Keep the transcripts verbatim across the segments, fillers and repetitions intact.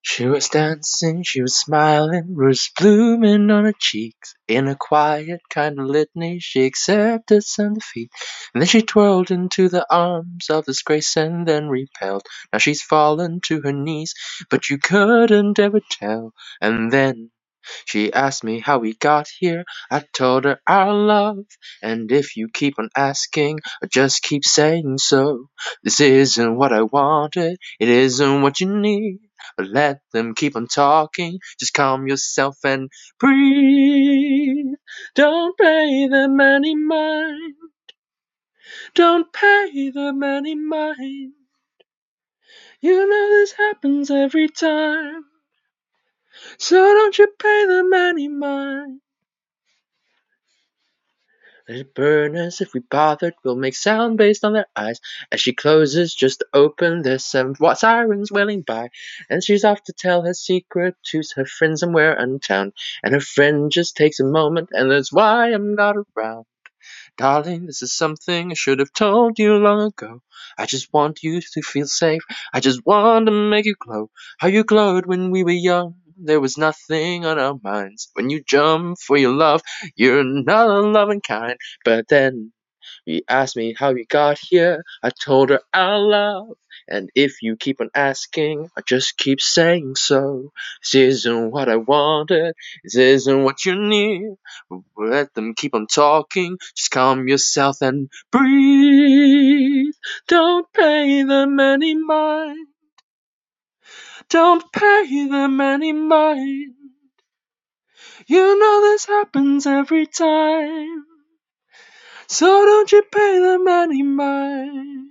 She was dancing, she was smiling, rose blooming on her cheeks. In a quiet kind of litany, she accepted some defeat. And then she twirled into the arms of this grace and then repelled. Now she's fallen to her knees, but you couldn't ever tell. And then she asked me how we got here. I told her our love. And if you keep on asking, I just keep saying so. This isn't what I wanted, it isn't what you need. But let them keep on talking, just calm yourself and breathe. Don't pay them any mind, don't pay them any mind. You know this happens every time, so don't you pay them any mind. Let it burn as if we bothered. We'll make sound based on their eyes. As she closes, just to open, there's some sirens wailing by. And she's off to tell her secret to her friend somewhere in town. And her friend just takes a moment, and that's why I'm not around. Darling, this is something I should have told you long ago. I just want you to feel safe. I just want to make you glow. How you glowed when we were young. There was nothing on our minds. When you jump for your love, you're not a loving kind. But then you asked me how we got here. I told her our love. And if you keep on asking, I just keep saying so. This isn't what I wanted. This isn't what you need. Let them keep on talking. Just calm yourself and breathe. Don't pay them any mind. Don't pay them any mind. You know this happens every time, so don't you pay them any mind.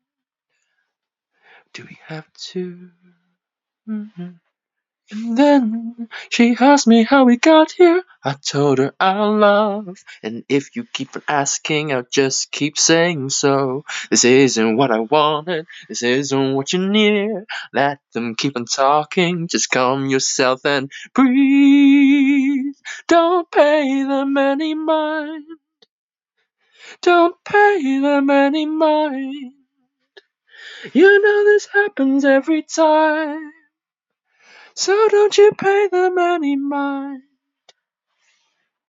Do we have to? Mm-hmm. And then she asked me how we got here. I told her our love. And if you keep on asking, I'll just keep saying so. This isn't what I wanted. This isn't what you need. Let them keep on talking. Just calm yourself and breathe. Don't pay them any mind. Don't pay them any mind. You know this happens every time, so don't you pay them any mind.